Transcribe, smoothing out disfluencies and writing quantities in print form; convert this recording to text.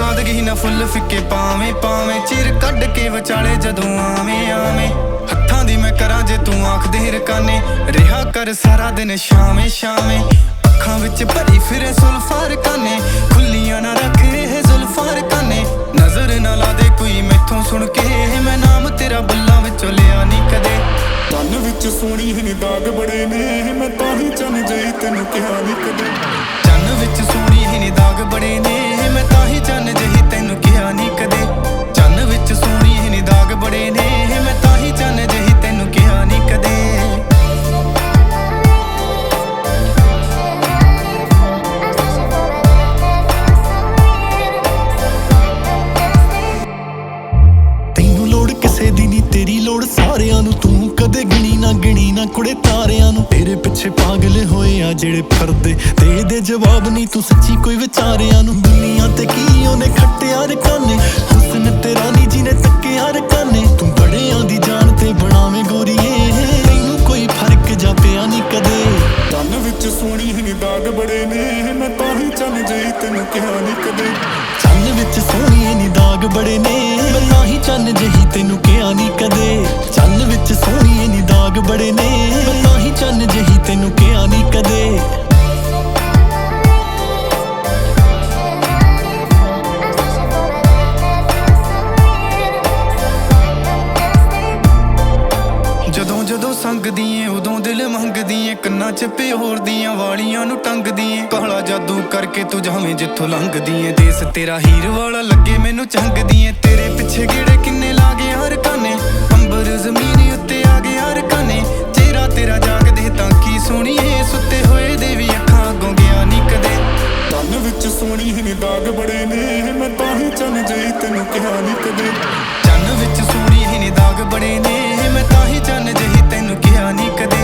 ਸਾਦਗੀ ਨਾ ਫੁੱਲ ਫਿੱਕੇ ਪਾਵੇਂ ਪਾਵੇਂ ਚੀਰ ਕੱਢ ਕੇ ਵਿਚਾਲੇ ਜਦੋਂ ਆਵੇਂ ਆਵੇਂ ਹੱਥਾਂ ਦੀ ਮੈਂ ਕਰਾਂ ਜੇ ਤੂੰ ਆਖ ਦੇ ਰਕਾਨੇ ਰਿਹਾ ਕਰ ਸਾਰਾ ਦਿਨ ਸ਼ਾਵੇਂ ਸ਼ਾਵੇਂ ਅੱਖਾਂ ਵਿੱਚ ਭਰੀ ਫਿਰੇ ਸੁਲਫਾਰ ਕਾਨੇ ਖੁੱਲੀਆਂ ਨਾ ਰੱਖ ਇਹ ਜ਼ੁਲਫਾਰ ਕਾਨੇ ਨਜ਼ਰ ਨਾ ਲਾ ਦੇ ਕੋਈ ਮੈਥੋਂ ਸੁਣ ਕੇ ਮੈਂ ਨਾਮ ਤੇਰਾ ਬੁੱਲਾਂ ਵਿੱਚੋਂ ਲਿਆ ਨਹੀਂ ਕਦੇ ਕੰਨ ਵਿੱਚ ਸੋਹਣੀ ਨੇ ਦਾਗ ਬੜੇ ਨੇ ਮੈਂ ਤਾਂ ਹੀ ਚੰਨ ਜਈ ਤੈਨੂੰ ਕਿਹਾ ਨਹੀਂ ਕਦੇ ਚੰਨ ਵਿੱਚ ਸੋਹਣੀ ਨੇ ਦਾਗ ਬੜੇ ਨੇ ਮੈਂ ਤਾਂ ਹੀ ਚੰਨ ਜਹੀ ਤੈਨੂੰ ਕਿਹਾ ਨਹੀਂ ਕਦੇ ਚੰਨ ਵਿੱਚ ਸੋਹਣੀ ਨੇ ਦਾਗ ਬੜੇ ਨੇ ਮੈਂ ਤਾਂ ਹੀ ਚੰਨ ਜਹੀ ਤੈਨੂੰ ਕਿਹਾ ਨਹੀਂ ਕਦੇ ਕਿਸੇ ਦੀ ਨੀ ਤੇਰੀ ਲੋੜ ਸਾਰਿਆਂ ਨੂੰ ਤੂੰ ਕਦੇ ਗਿਣੀ ਨਾ ਕੁੜੇ ਤਾਰਿਆਂ ਨੂੰ ਤੇਰੇ ਪਿੱਛੇ ਪਾਗਲ ਹੋਏ ਆ ਜਿਹੜੇ ਫਿਰਦੇ ਤੇ ਦੇ ਜਵਾਬ ਨਹੀਂ ਤੂੰ ਸੱਚੀ ਕੋਈ ਵਿਚਾਰਿਆਂ ਨੂੰ ਦੁਨੀਆ ਤੇ ਕੀ ਉਹਨੇ ਖੱਟਿਆ ਰਕਾਨੇ ਹੁਸਨ ਤੇਰਾ ਨੀ ਜਿਹਨੇ ਤੱਕਿਆ ਰਕਾਨੇ ਤੂੰ ਬੜਿਆਂ ਦੀ ਜਾਨ ਤੇ ਬਣਾਵੇਂ ਗੋਰੀਏ ਤੈਨੂੰ ਕੋਈ ਫਰਕ ਜਾ ਪਿਆ ਨਹੀਂ ਕਦੇ ਕੰਨ ਵਿੱਚ ਸੋਹਣੀ ਨੇ ਦਾਗ ਬੜੇ ਨੇ ਮੈਂ ਤਾਂ ਹੀ ਚੰਨ ਜਈ ਤੈਨੂੰ ਕਿਹਾ ਨਹੀਂ ਕਦੇ ਚੰਨ ਵਿੱਚ ਸੋਹਣੀ ਨੀ ਦਾਗ ਬੜੇ ਨੇ ਮੈਂ ਤਾਂ ਹੀ ਚੰਨ ਜਹੀ ਤੈਨੂੰ ਕਿਹਾ ਨਹੀਂ ਕਦੇ ਚੰਨ ਵਿੱਚ ਸੋਹਣੀ ਨੀ ਦਾਗ ਬੜੇ ਨੇ ਮੈਂ ਤਾਂ ਹੀ ਚੰਨ ਜਹੀ ਤੈਨੂੰ ਕਿਹਾ ਨਹੀਂ ਕਦੇ ਜਦੋਂ ਜਦੋਂ ਸੰਗਦੀ ਏ ਉਦੋਂ ਦਿਲ ਮੰਗਦੀ ਏ ਕੰਨਾਂ 'ਚ ਪਿਓਰ ਦੀਆਂ ਵਾਲੀਆਂ ਨੂੰ ਟੰਗਦੀ ਏ ਕਾਲਾ ਜਾਦੂ ਕਰਕੇ ਤੂੰ ਜਾਵੇਂ ਜਿੱਥੋਂ ਲੰਘਦੀ ਏ ਦੇਸ ਤੇਰਾ ਹੀਰ ਵਾਲਾ ਲੱਗੇ ਮੈਨੂੰ ਚੰਗਦੀ ਏ ਤੇਰੇ ਪਿੱਛੇ ਗੇੜੇ ਕਿੰਨੇ ਲਾ ਗਏ ਹਰ ਕਾਨੇ ਅੰਬਰ ਜ਼ਮੀਨ ਉੱਤੇ ਆ ਗਏ ਹਰ ਕਾਨੇ ਚਿਹਰਾ ਤੇਰਾ ਜਾਗਦੇ ਤਾਂ ਕੀ ਸੋਹਣੀਏ ਸੁੱਤੇ ਹੋਏ ਦੇ ਵੀ ਅੱਖਾਂ ਅੱਗੋਂ ਗਿਆ ਨਹੀਂ ਕਦੇ ਕੰਨ ਵਿੱਚ ਸੋਹਣੀ ਨੇ ਦਾਗ ਬੜੇ ਨੇ ਮੈਂ ਤਾਂ ਹੀ ਚੰਨ ਜਈ ਤੈਨੂੰ ਕਿਹਾ ਨਹੀਂ ਕਦੇ ਚੰਨ ਵਿੱਚ ਸੋਹਣੀ ਨੇ ਦਾਗ ਬੜੇ ਨੇ ਮੈਂ ਤਾਂ ਹੀ ਚੰਨ ਜਹੀ ਤੈਨੂੰ ਕਿਹਾ ਨਹੀਂ ਕਦੇ